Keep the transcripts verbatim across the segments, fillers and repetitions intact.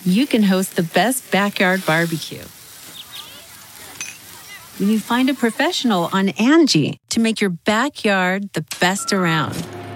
you can host the best backyard barbecue. When you find a professional on Angie to make your backyard the best around.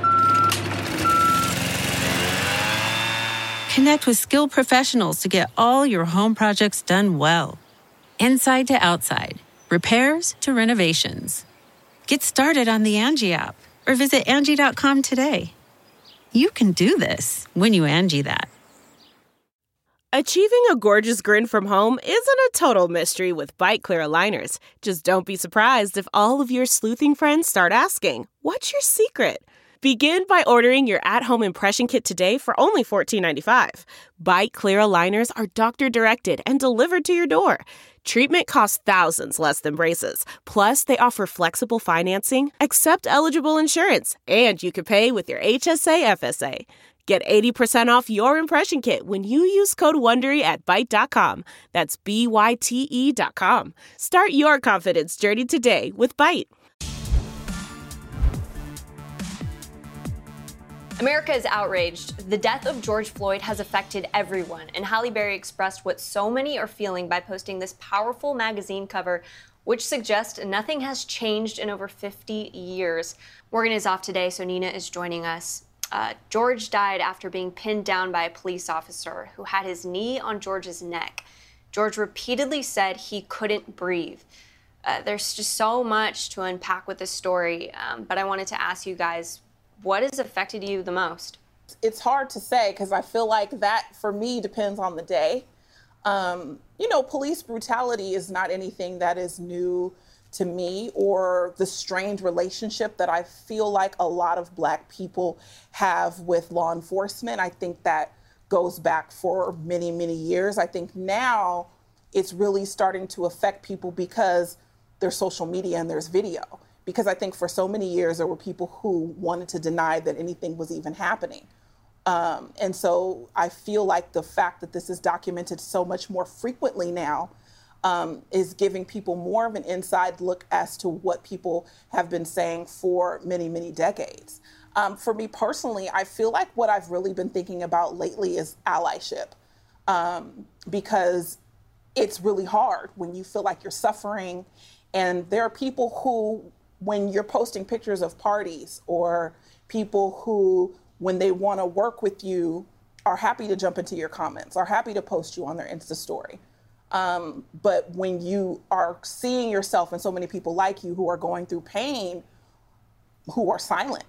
Connect with skilled professionals to get all your home projects done well. Inside to outside, repairs to renovations. Get started on the Angie app or visit Angie dot com today. You can do this when you Angie that. Achieving a gorgeous grin from home isn't a total mystery with Byte Clear aligners. Just don't be surprised if all of your sleuthing friends start asking, "What's your secret?" Begin by ordering your at-home impression kit today for only fourteen ninety-five. Byte Clear aligners are doctor-directed and delivered to your door. Treatment costs thousands less than braces. Plus, they offer flexible financing, accept eligible insurance, and you can pay with your H S A F S A. Get eighty percent off your impression kit when you use code WONDERY at Byte dot com. That's B Y T E dot com. Start your confidence journey today with Byte. America is outraged. The death of George Floyd has affected everyone, and Halle Berry expressed what so many are feeling by posting this powerful magazine cover, which suggests nothing has changed in over fifty years. Morgan is off today, so Nina is joining us. Uh, George died after being pinned down by a police officer who had his knee on George's neck. George repeatedly said he couldn't breathe. Uh, there's just so much to unpack with this story, um, but I wanted to ask you guys, what has affected you the most? It's hard to say because I feel like that, for me, depends on the day. Um, you know, police brutality is not anything that is new to me, or the strained relationship that I feel like a lot of Black people have with law enforcement. I think that goes back for many, many years. I think now it's really starting to affect people because there's social media and there's video. Because I think for so many years there were people who wanted to deny that anything was even happening. Um, and so I feel like the fact that this is documented so much more frequently now Um, is giving people more of an inside look as to what people have been saying for many, many decades. Um, for me personally, I feel like what I've really been thinking about lately is allyship, um, because it's really hard when you feel like you're suffering. And there are people who, when you're posting pictures of parties, or people who, when they want to work with you, are happy to jump into your comments, are happy to post you on their Insta story. Um, but when you are seeing yourself and so many people like you who are going through pain, who are silent,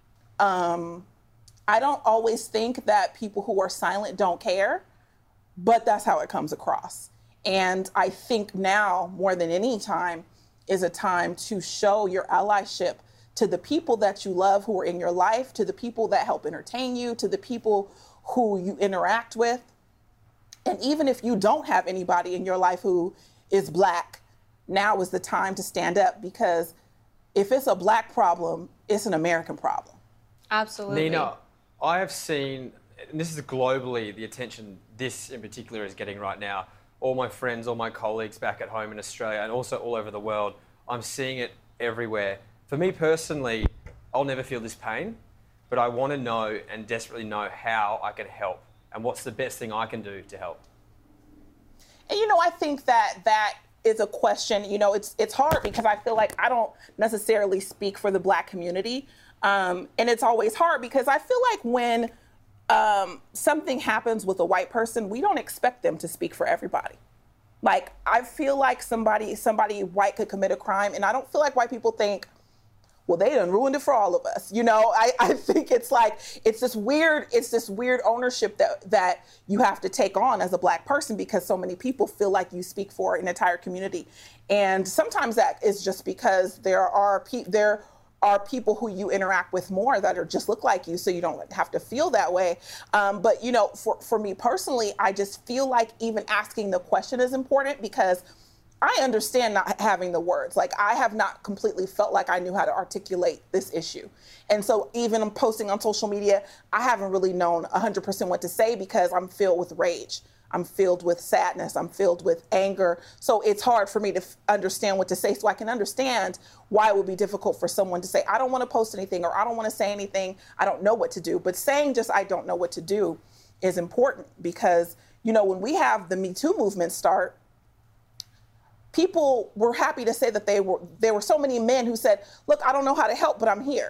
um, I don't always think that people who are silent don't care, but that's how it comes across. And I think now, more than any time, is a time to show your allyship to the people that you love who are in your life, to the people that help entertain you, to the people who you interact with. And even if you don't have anybody in your life who is Black, now is the time to stand up, because if it's a Black problem, it's an American problem. Absolutely. Nina, I have seen, and this is globally, the attention this in particular is getting right now. All my friends, all my colleagues back at home in Australia and also all over the world, I'm seeing it everywhere. For me personally, I'll never feel this pain, but I want to know and desperately know how I can help. And what's the best thing I can do to help? And, you know, I think that that is a question, you know, it's it's hard because I feel like I don't necessarily speak for the Black community. Um, and it's always hard because I feel like when um, something happens with a white person, we don't expect them to speak for everybody. Like, I feel like somebody, somebody white could commit a crime, and I don't feel like white people think, well, they done ruined it for all of us. You know, I, I think it's like, it's this weird, it's this weird ownership that, that you have to take on as a Black person, because so many people feel like you speak for an entire community. And sometimes that is just because there are pe- there are people who you interact with more that are just look like you, so you don't have to feel that way. Um, but, you know, for, for me personally, I just feel like even asking the question is important, because I understand not having the words. Like, I have not completely felt like I knew how to articulate this issue. And so even posting on social media, I haven't really known one hundred percent what to say, because I'm filled with rage. I'm filled with sadness. I'm filled with anger. So it's hard for me to f- understand what to say. So I can understand why it would be difficult for someone to say, I don't want to post anything, or I don't want to say anything. I don't know what to do. But saying just, I don't know what to do is important, because you know, when we have the Me Too movement start, people were happy to say that they were, there were so many men who said, look, I don't know how to help, but I'm here.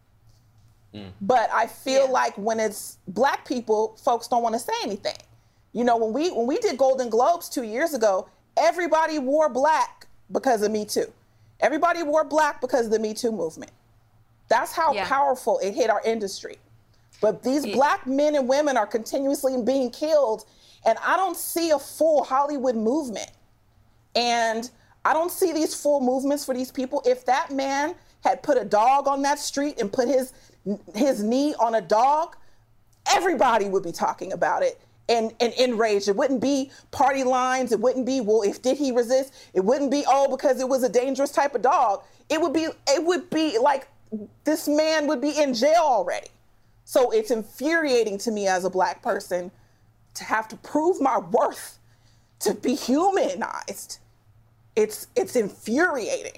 Mm. But I feel yeah. like when it's black people, folks don't want to say anything. You know, when we when we did Golden Globes two years ago, everybody wore black because of Me Too. Everybody wore black because of the Me Too movement. That's how yeah. powerful it hit our industry. But these yeah. black men and women are continuously being killed, and I don't see a full Hollywood movement. And I don't see these full movements for these people. If that man had put a dog on that street and put his his knee on a dog, everybody would be talking about it and, and enraged. It wouldn't be party lines. It wouldn't be, well, if did he resist? It wouldn't be, oh, because it was a dangerous type of dog. It would be, it would be like this man would be in jail already. So it's infuriating to me as a black person to have to prove my worth, to be humanized. It's it's infuriating.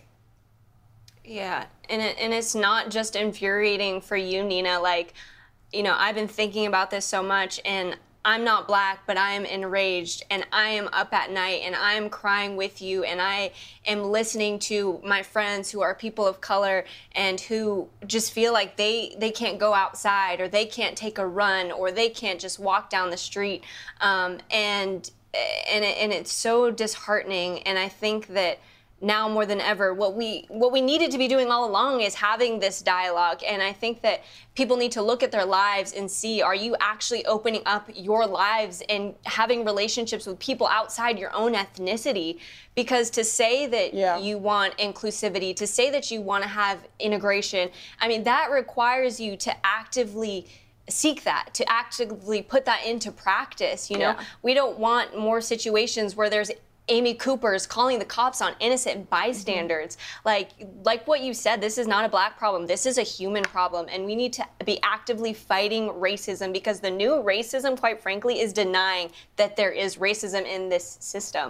Yeah, and it, and it's not just infuriating for you, Nina. Like, you know, I've been thinking about this so much, and I'm not black, but I am enraged, and I am up at night, and I am crying with you, and I am listening to my friends who are people of color and who just feel like they, they can't go outside, or they can't take a run, or they can't just walk down the street, um, and and it, and it's so disheartening. And I think that now more than ever, what we what we needed to be doing all along is having this dialogue. And I think that people need to look at their lives and see, are you actually opening up your lives and having relationships with people outside your own ethnicity? Because to say that yeah. you want inclusivity, to say that you want to have integration, I mean, that requires you to actively seek that, to actively put that into practice. You know, yeah. we don't want more situations where there's Amy Cooper's calling the cops on innocent bystanders. Mm-hmm. Like, like what you said, this is not a black problem. This is a human problem, and we need to be actively fighting racism, because the new racism, quite frankly, is denying that there is racism in this system.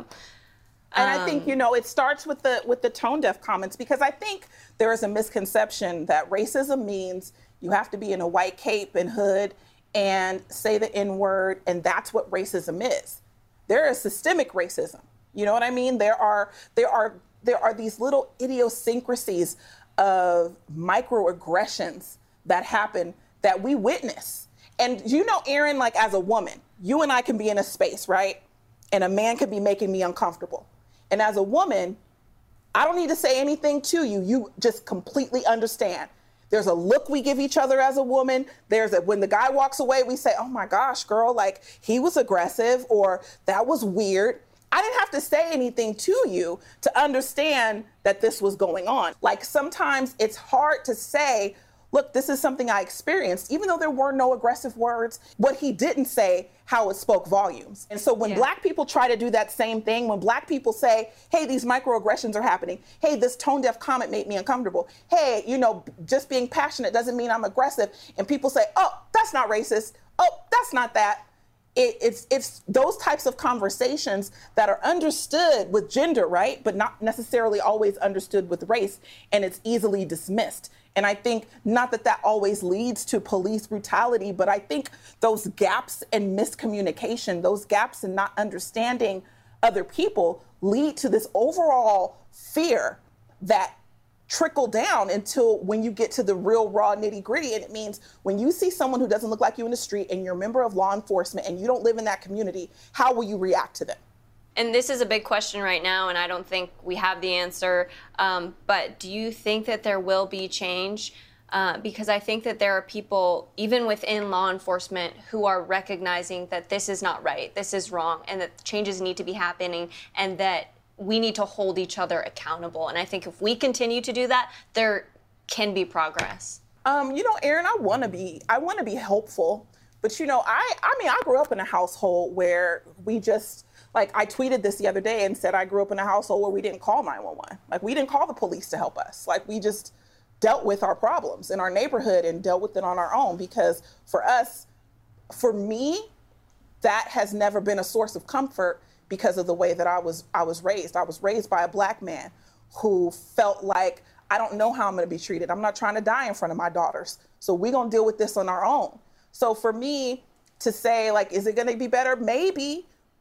And um, I think, you know, it starts with the with the tone deaf comments, because I think there is a misconception that racism means you have to be in a white cape and hood and say the N-word, and that's what racism is. There is systemic racism. You know what I mean? There are there are there are these little idiosyncrasies of microaggressions that happen that we witness. And you know, Erin, like as a woman, you and I can be in a space, right? And a man could be making me uncomfortable. And as a woman, I don't need to say anything to you. You just completely understand. There's a look we give each other as a woman. There's a, when the guy walks away, we say, oh my gosh, girl, like he was aggressive, or that was weird. I didn't have to say anything to you to understand that this was going on. Like sometimes it's hard to say, look, this is something I experienced, even though there were no aggressive words. What he didn't say, how it spoke volumes. And so when yeah. black people try to do that same thing, when black people say, hey, these microaggressions are happening. Hey, this tone deaf comment made me uncomfortable. Hey, you know, just being passionate doesn't mean I'm aggressive. And people say, oh, that's not racist. Oh, that's not that. It, it's it's those types of conversations that are understood with gender, right? But not necessarily always understood with race. And it's easily dismissed. And I think not that that always leads to police brutality, but I think those gaps in miscommunication, those gaps in not understanding other people lead to this overall fear that trickle down until when you get to the real raw nitty gritty. And it means when you see someone who doesn't look like you in the street and you're a member of law enforcement and you don't live in that community, how will you react to them? And this is a big question right now, and I don't think we have the answer. Um, but do you think that there will be change? Uh, because I think that there are people, even within law enforcement, who are recognizing that this is not right, this is wrong, and that changes need to be happening, and that we need to hold each other accountable. And I think if we continue to do that, there can be progress. Um, you know, Erin, I want to be, I want to be hopeful. But, you know, I, I mean, I grew up in a household where we just, like, I tweeted this the other day and said I grew up in a household where we didn't call nine one one. Like, we didn't call the police to help us. Like, we just dealt with our problems in our neighborhood and dealt with it on our own. Because for us, for me, that has never been a source of comfort because of the way that I was I was raised. I was raised by a black man who felt like, I don't know how I'm going to be treated. I'm not trying to die in front of my daughters. So we're going to deal with this on our own. So for me to say, like, is it going to be better? Maybe.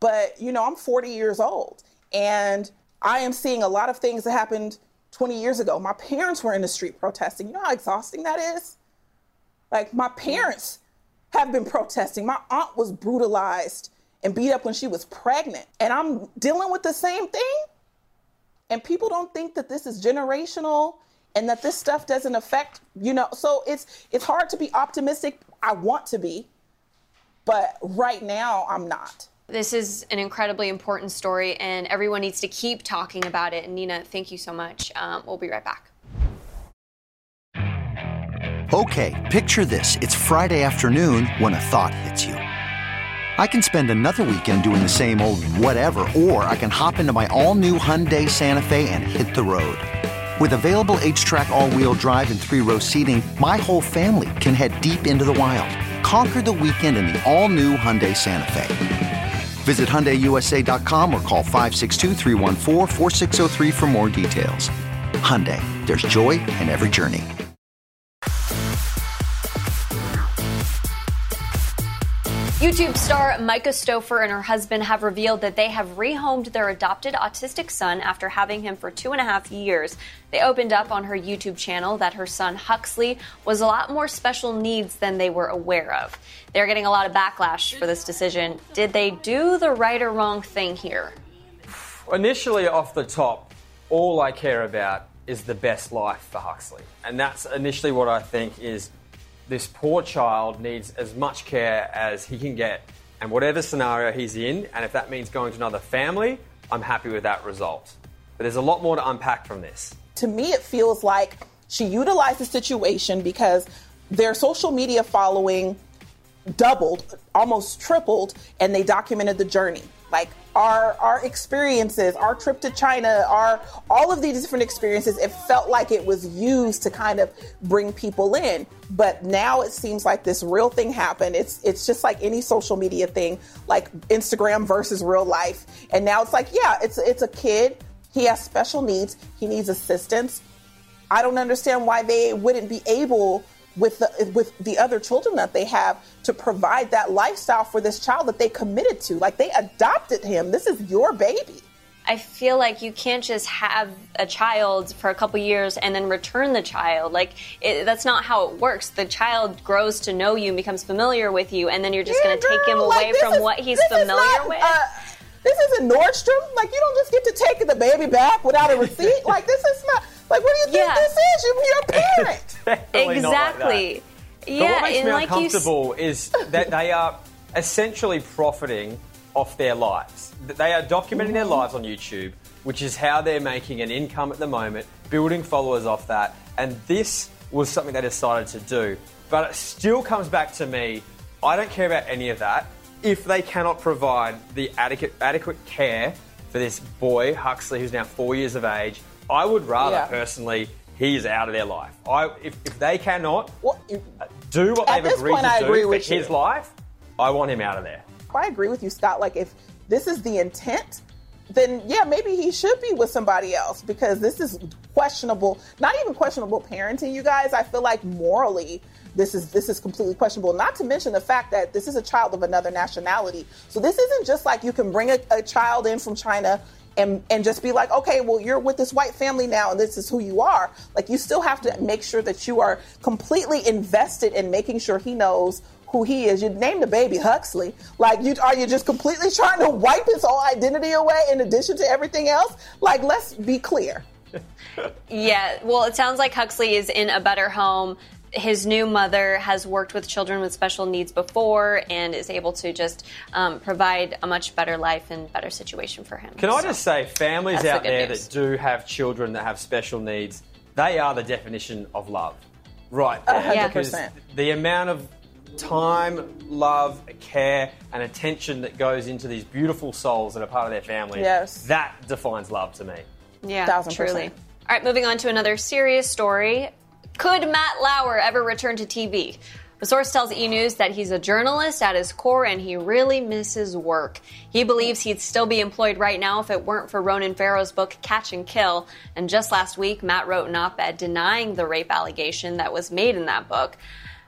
But, you know, I'm forty years old, and I am seeing a lot of things that happened twenty years ago. My parents were in the street protesting. You know how exhausting that is? Like, my parents have been protesting. My aunt was brutalized and beat up when she was pregnant, and I'm dealing with the same thing. And people don't think that this is generational and that this stuff doesn't affect, you know, so it's it's hard to be optimistic. I want to be, but right now I'm not. This is an incredibly important story, and everyone needs to keep talking about it. And Nina, thank you so much. Um, we'll be right back. Okay, picture this. It's Friday afternoon when a thought hits you. I can spend another weekend doing the same old whatever, or I can hop into my all-new Hyundai Santa Fe and hit the road. With available H-Track all-wheel drive and three-row seating, my whole family can head deep into the wild. Conquer the weekend in the all-new Hyundai Santa Fe. Visit Hyundai U S A dot com or call five six two, three one four, four six zero three for more details. Hyundai, there's joy in every journey. YouTube star Micah Stouffer and her husband have revealed that they have rehomed their adopted autistic son after having him for two and a half years. They opened up on her YouTube channel that her son Huxley was a lot more special needs than they were aware of. They're getting a lot of backlash for this decision. Did they do the right or wrong thing here? Initially, off the top, all I care about is the best life for Huxley. And that's initially what I think is this poor child needs as much care as he can get, and whatever scenario he's in, and if that means going to another family, I'm happy with that result. But there's a lot more to unpack from this. To me, it feels like she utilized the situation because their social media following doubled, almost tripled, and they documented the journey. Like our our experiences, our trip to China, our all of these different experiences, it felt like it was used to kind of bring people in. But now it seems like this real thing happened. It's it's just like any social media thing, like Instagram versus real life. And now it's like, yeah, it's it's a kid. He has special needs. He needs assistance. I don't understand why they wouldn't be able with the, with the other children that they have to provide that lifestyle for this child that they committed to. Like, they adopted him. This is your baby. I feel like you can't just have a child for a couple years and then return the child. Like, it, that's not how it works. The child grows to know you and becomes familiar with you, and then you're just yeah, going to take him away like, from is, what he's familiar not, with. Uh, this isn't Nordstrom. Like, you don't just get to take the baby back without a receipt. Like, this is not... Like, what do you think yeah. this is? You're your parent. Exactly. Like yeah, but what makes me like uncomfortable you... is that they are essentially profiting off their lives. They are documenting mm-hmm. their lives on YouTube, which is how they're making an income at the moment, building followers off that. And this was something they decided to do. But it still comes back to me, I don't care about any of that if they cannot provide the adequate, adequate care for this boy, Huxley, who's now four years of age. I would rather, yeah. personally, he is out of their life. I, if, if they cannot well, do what they've agreed point, to do for his you. life, I want him out of there. I agree with you, Scott. Like, if this is the intent, then, yeah, maybe he should be with somebody else, because this is questionable, not even questionable parenting, you guys. I feel like morally, this is this is completely questionable, not to mention the fact that this is a child of another nationality. So this isn't just like you can bring a, a child in from China And, and just be like, okay, well, you're with this white family now, and this is who you are. Like, you still have to make sure that you are completely invested in making sure he knows who he is. You named the baby Huxley. Like, you are you just completely trying to wipe his whole identity away in addition to everything else? Like, let's be clear. Yeah, well, it sounds like Huxley is in a better home. His new mother has worked with children with special needs before and is able to just um, provide a much better life and better situation for him. Can so, I just say, families out the there news. that do have children that have special needs, they are the definition of love. Right there. one hundred percent. Because the amount of time, love, care, and attention that goes into these beautiful souls that are part of their family, yes. that defines love to me. Yeah, Thousand truly. percent. All right, moving on to another serious story. Could Matt Lauer ever return to T V? The source tells E! News that he's a journalist at his core and he really misses work. He believes he'd still be employed right now if it weren't for Ronan Farrow's book Catch and Kill. And just last week, Matt wrote an op-ed denying the rape allegation that was made in that book.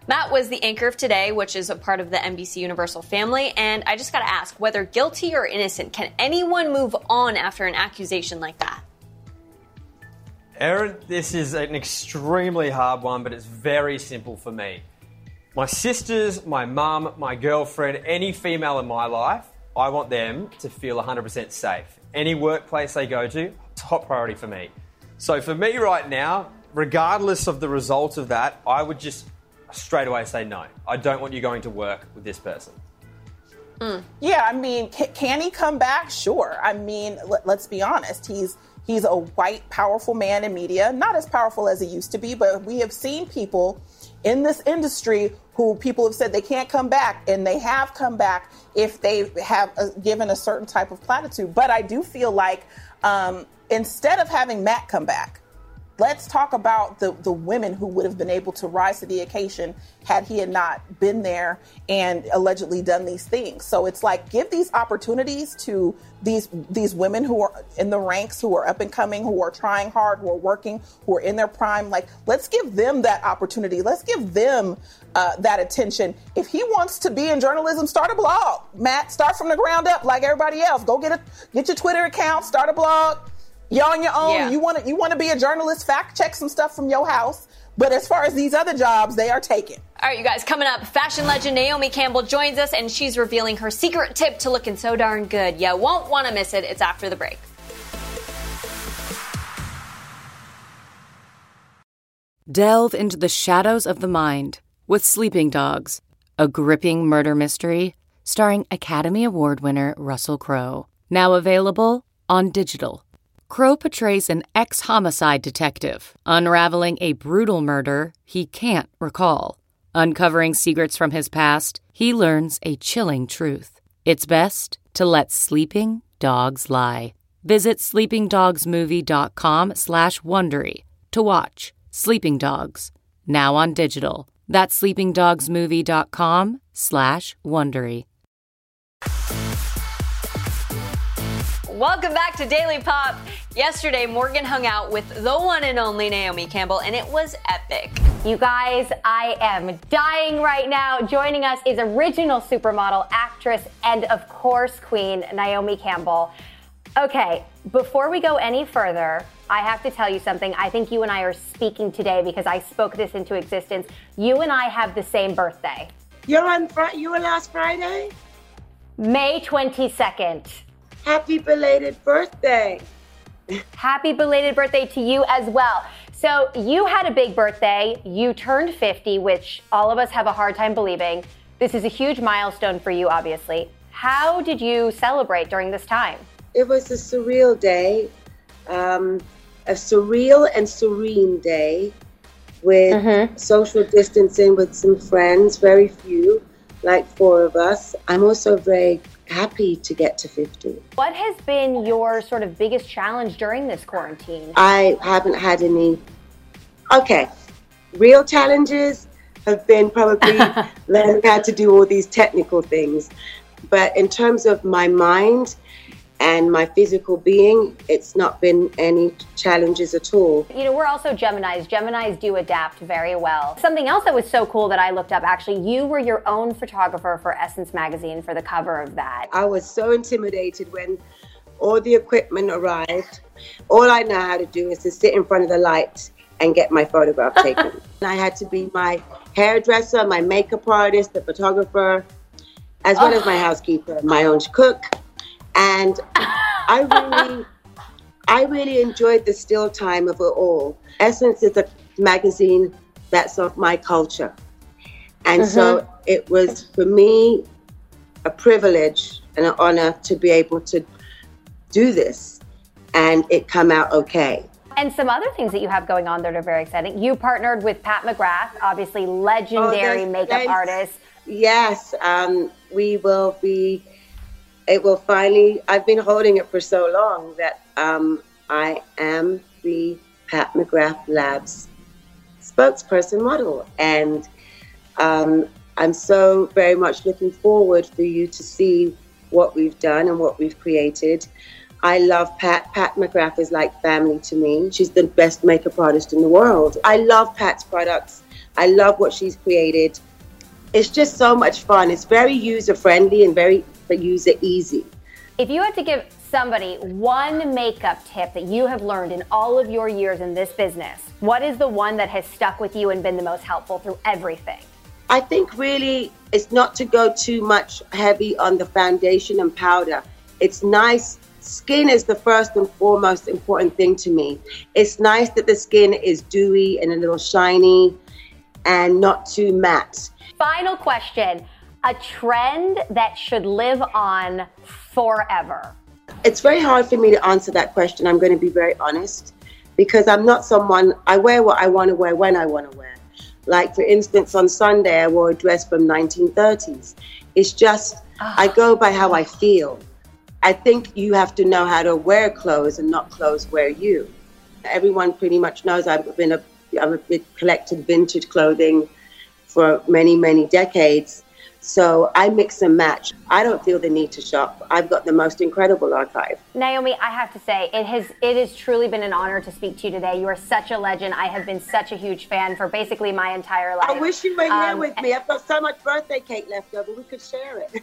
Matt was the anchor of Today, which is a part of the N B C Universal family. And I just got to ask, whether guilty or innocent, can anyone move on after an accusation like that? Erin, this is an extremely hard one, but it's very simple for me. My sisters, my mum, my girlfriend, any female in my life, I want them to feel one hundred percent safe. Any workplace they go to, top priority for me. So for me right now, regardless of the result of that, I would just straight away say no. I don't want you going to work with this person. Mm. Yeah, I mean, can, can he come back? Sure. I mean, let, let's be honest. He's he's a white, powerful man in media. Not as powerful as he used to be, but we have seen people in this industry who people have said they can't come back, and they have come back if they have a, given a certain type of platitude. But I do feel like um, instead of having Matt come back, let's talk about the, the women who would have been able to rise to the occasion had he had not been there and allegedly done these things. So it's like, give these opportunities to these these women who are in the ranks, who are up and coming, who are trying hard, who are working, who are in their prime. Like, let's give them that opportunity. Let's give them uh, that attention. If he wants to be in journalism, start a blog. Matt, start from the ground up like everybody else. Go get a get your Twitter account, start a blog. You're on your own. Yeah. You want to you want to be a journalist, fact check some stuff from your house. But as far as these other jobs, they are taken. All right, you guys, coming up, fashion legend Naomi Campbell joins us, and she's revealing her secret tip to looking so darn good. You won't want to miss it. It's after the break. Delve into the shadows of the mind with Sleeping Dogs, a gripping murder mystery starring Academy Award winner Russell Crowe. Now available on digital. Crowe portrays an ex-homicide detective, unraveling a brutal murder he can't recall. Uncovering secrets from his past, he learns a chilling truth. It's best to let sleeping dogs lie. Visit sleepingdogsmovie.com slash Wondery to watch Sleeping Dogs, now on digital. That's sleepingdogsmovie.com slash Wondery. Welcome back to Daily Pop. Yesterday, Morgan hung out with the one and only Naomi Campbell, and it was epic. You guys, I am dying right now. Joining us is original supermodel, actress, and of course, queen, Naomi Campbell. Okay, before we go any further, I have to tell you something. I think you and I are speaking today because I spoke this into existence. You and I have the same birthday. You're on Fri- you were last Friday? May twenty-second. Happy belated birthday. Happy belated birthday to you as well. So you had a big birthday. You turned fifty, which all of us have a hard time believing. This is a huge milestone for you, obviously. How did you celebrate during this time? It was a surreal day, um, a surreal and serene day with mm-hmm. social distancing with some friends, very few, like four of us. I'm also very happy to get to fifty. What has been your sort of biggest challenge during this quarantine? I haven't had any, okay, real challenges have been probably learning how to do all these technical things. But in terms of my mind and my physical being, it's not been any challenges at all. You know, we're also Geminis. Geminis do adapt very well. Something else that was so cool that I looked up, actually, you were your own photographer for Essence magazine for the cover of that. I was so intimidated when all the equipment arrived. All I know how to do is to sit in front of the light and get my photograph taken. I had to be my hairdresser, my makeup artist, the photographer, as well oh. as my housekeeper, my own cook. And I really, I really enjoyed the still time of it all. Essence is a magazine that's of my culture. And mm-hmm. so it was, for me, a privilege and an honor to be able to do this and it come out okay. And some other things that you have going on that are very exciting. You partnered with Pat McGrath, obviously legendary oh, makeup nice. artist. Yes, um, we will be... It will finally, I've been holding it for so long that um, I am the Pat McGrath Labs spokesperson model. And um, I'm so very much looking forward for you to see what we've done and what we've created. I love Pat. Pat McGrath is like family to me. She's the best makeup artist in the world. I love Pat's products. I love what she's created. It's just so much fun. It's very user-friendly and very user-easy. If you had to give somebody one makeup tip that you have learned in all of your years in this business, what is the one that has stuck with you and been the most helpful through everything? I think really it's not to go too much heavy on the foundation and powder. It's nice. Skin is the first and foremost important thing to me. It's nice that the skin is dewy and a little shiny and not too matte. Final question, a trend that should live on forever. It's very hard for me to answer that question. I'm going to be very honest, because I'm not someone, I wear what I want to wear when I want to wear. Like, for instance, on Sunday, I wore a dress from nineteen thirties. It's just, oh. I go by how I feel. I think you have to know how to wear clothes and not clothes wear you. Everyone pretty much knows I've been a, I've a bit collected vintage clothing for many, many decades. So I mix and match. I don't feel the need to shop. I've got the most incredible archive. Naomi, I have to say, it has it has truly been an honor to speak to you today. You are such a legend. I have been such a huge fan for basically my entire life. I wish you were here um, with me. I've got so much birthday cake left over. We could share it.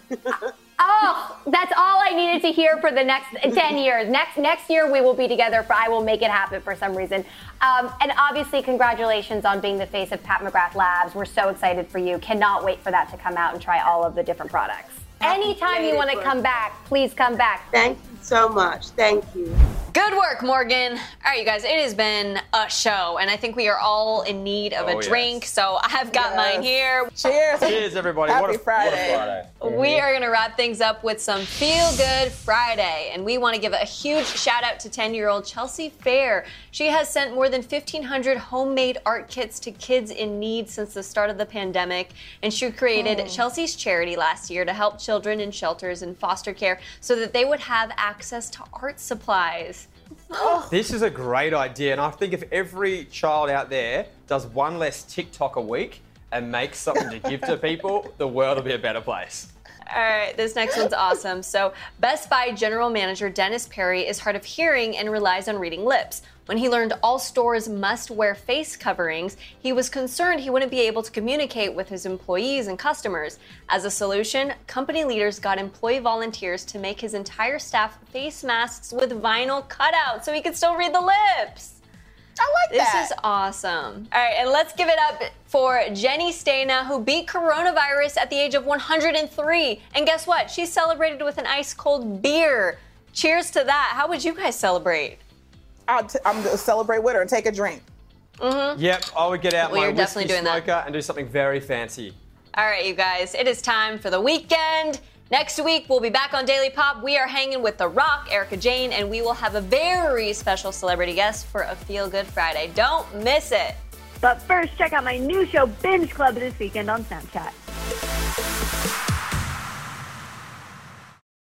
Oh, that's all I needed to hear for the next ten years. Next next year we will be together. For I will make it happen for some reason. Um, and obviously, congratulations on being the face of Pat McGrath Labs. We're so excited for you. Cannot wait for that to come out and try all of the different products. Anytime you want to come back, please come back. Thank you so much. Thank you. Good work, Morgan. All right, you guys, it has been a show, and I think we are all in need of Oh, a drink, yes. so I've got Yes. mine here. Cheers. Cheers, everybody. Happy what a, Friday. What a Friday. We are going to wrap things up with some Feel Good Friday, and we want to give a huge shout out to ten-year-old Chelsea Fair. She has sent more than fifteen hundred homemade art kits to kids in need since the start of the pandemic, and she created oh. Chelsea's Charity last year to help children in shelters and foster care so that they would have access to art supplies. Oh. This is a great idea, and I think if every child out there does one less TikTok a week and makes something to give to people, the world will be a better place. All right, this next one's awesome. So, Best Buy General Manager Dennis Perry is hard of hearing and relies on reading lips. When he learned all stores must wear face coverings, he was concerned he wouldn't be able to communicate with his employees and customers. As a solution, company leaders got employee volunteers to make his entire staff face masks with vinyl cutouts so he could still read the lips. I like This that. is awesome. All right, and let's give it up for Jenny Stana, who beat coronavirus at the age of one hundred three. And guess what? She celebrated with an ice-cold beer. Cheers to that. How would you guys celebrate? I'll t- I'm going to celebrate with her and take a drink. Mm-hmm. Yep, I would get out Well, my you're definitely whiskey doing that. smoker and do something very fancy. All right, you guys, it is time for the weekend. Next week, we'll be back on Daily Pop. We are hanging with The Rock, Erica Jane, and we will have a very special celebrity guest for a Feel Good Friday. Don't miss it. But first, check out my new show, Binge Club, this weekend on Snapchat.